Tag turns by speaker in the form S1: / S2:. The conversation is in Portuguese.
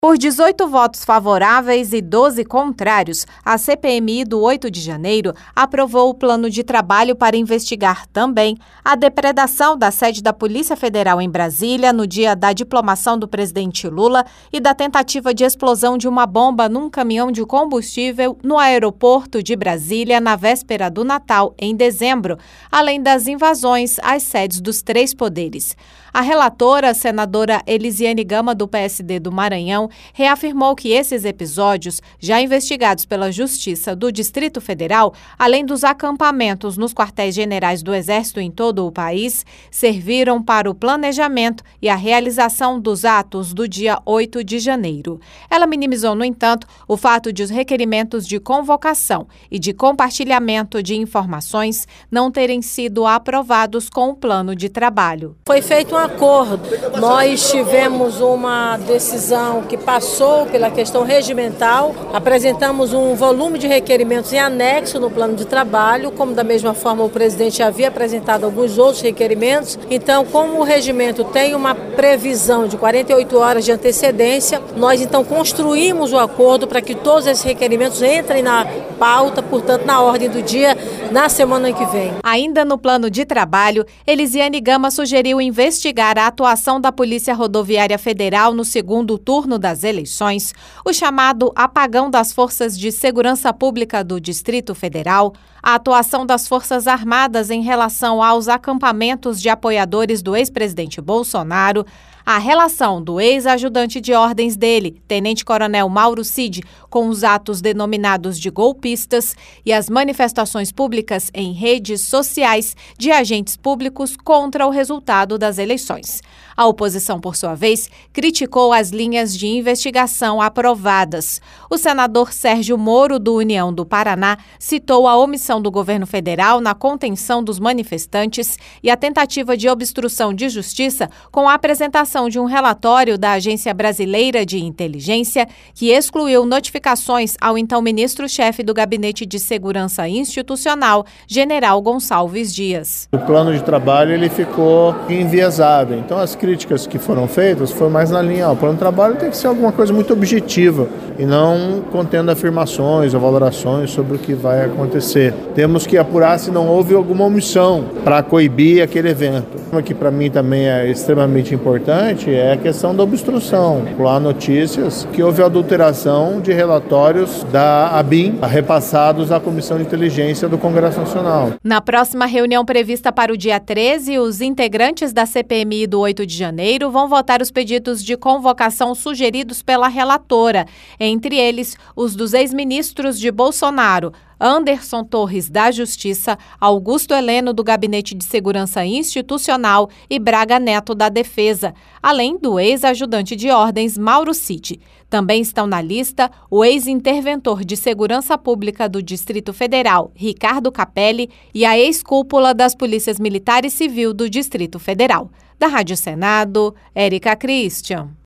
S1: Por 18 votos favoráveis e 12 contrários, a CPMI do 8 de janeiro aprovou o plano de trabalho para investigar também a depredação da sede da Polícia Federal em Brasília no dia da diplomação do presidente Lula e da tentativa de explosão de uma bomba num caminhão de combustível no aeroporto de Brasília na véspera do Natal, em dezembro, além das invasões às sedes dos três poderes. A relatora, a senadora Elisiane Gama, do PSD do Maranhão, reafirmou que esses episódios, já investigados pela Justiça do Distrito Federal, além dos acampamentos nos quartéis generais do Exército em todo o país, serviram para o planejamento e a realização dos atos do dia 8 de janeiro. Ela minimizou, no entanto, o fato de os requerimentos de convocação e de compartilhamento de informações não terem sido aprovados com o plano de trabalho.
S2: Foi feito um acordo. Nós tivemos uma decisão que passou pela questão regimental, apresentamos um volume de requerimentos em anexo no plano de trabalho, como da mesma forma o presidente havia apresentado alguns outros requerimentos. Então, como o regimento tem uma previsão de 48 horas de antecedência, nós então construímos o acordo para que todos esses requerimentos entrem na pauta, portanto, na ordem do dia, na semana que vem.
S1: Ainda no plano de trabalho, Elisiane Gama sugeriu investigar a atuação da Polícia Rodoviária Federal no segundo turno das eleições, o chamado apagão das Forças de Segurança Pública do Distrito Federal, a atuação das Forças Armadas em relação aos acampamentos de apoiadores do ex-presidente Bolsonaro, a relação do ex-ajudante de ordens dele, tenente-coronel Mauro Cid, com os atos denominados de golpistas e as manifestações públicas em redes sociais de agentes públicos contra o resultado das eleições. A oposição, por sua vez, criticou as linhas de investigação aprovadas. O senador Sérgio Moro, do União do Paraná, citou a omissão do governo federal na contenção dos manifestantes e a tentativa de obstrução de justiça com a apresentação de um relatório da Agência Brasileira de Inteligência que excluiu notificações ao então ministro-chefe do Gabinete de Segurança Institucional, General Gonçalves Dias.
S3: O plano de trabalho ele ficou enviesado, então as críticas que foram feitas foi mais na linha, o plano de trabalho tem que ser alguma coisa muito objetiva e não contendo afirmações ou valorações sobre o que vai acontecer. Temos que apurar se não houve alguma omissão para coibir aquele evento. O que para mim também é extremamente importante é a questão da obstrução. Há notícias que houve adulteração de relatórios da ABIN repassados à Comissão de Inteligência do Congresso Nacional.
S1: Na próxima reunião prevista para o dia 13, os integrantes da CPMI do 8 de janeiro vão votar os pedidos de convocação sugeridos pela relatora, entre eles os dos ex-ministros de Bolsonaro, Anderson Torres, da Justiça, Augusto Heleno, do Gabinete de Segurança Institucional e Braga Neto, da Defesa, além do ex-ajudante de ordens Mauro Cid. Também estão na lista o ex-interventor de Segurança Pública do Distrito Federal, Ricardo Capelli, e a ex-cúpula das Polícias Militar e Civil do Distrito Federal. Da Rádio Senado, Érica Christian.